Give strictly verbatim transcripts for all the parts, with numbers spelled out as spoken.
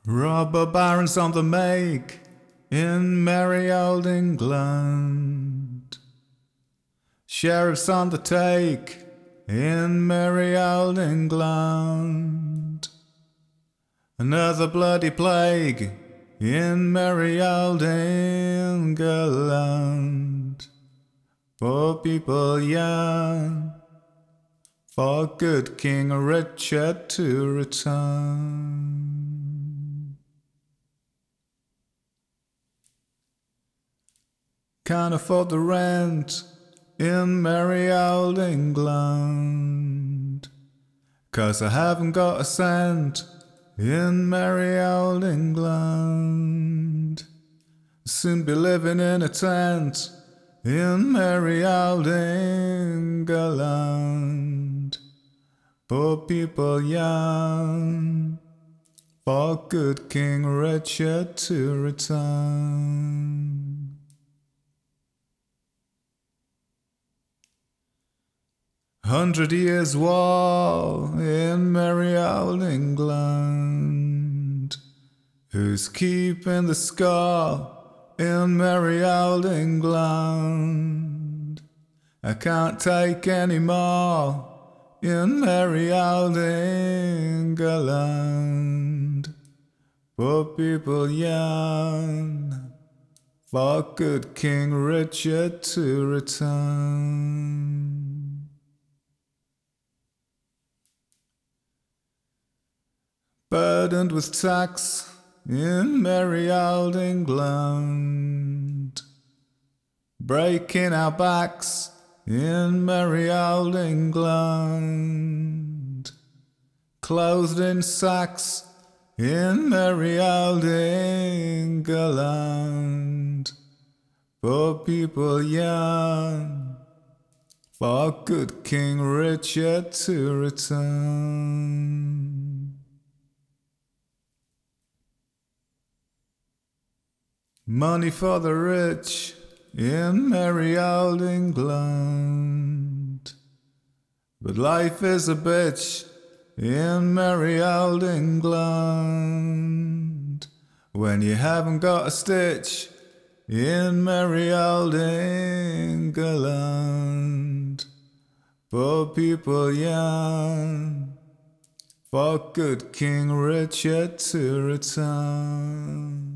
Robber barons on the make in merry old England. Sheriffs on the take in merry old England. Another bloody plague in merry old England. For people young, for good King Richard to return. Can't afford the rent in merry old England, 'cause I haven't got a cent in merry old England. Soon be living in a tent in merry old England. Poor people young, for good King Richard to return. Hundred years war in merry old England. Who's keeping the score in merry old England? I can't take any more in merry old England. Poor people young, for good King Richard to return. Burdened with tax in merry old England, breaking our backs in merry old England, clothed in sacks in merry old England. Poor people young, for good King Richard to return. Money for the rich in merry old England, but life is a bitch in merry old England. When you haven't got a stitch in merry old England. Poor people young, for good King Richard to return.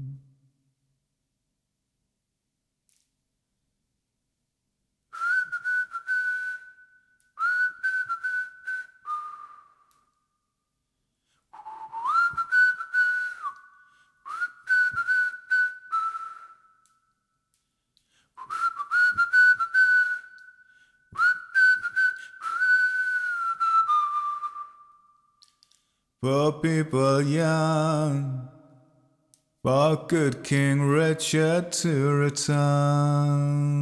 For people young, for good King Richard to return.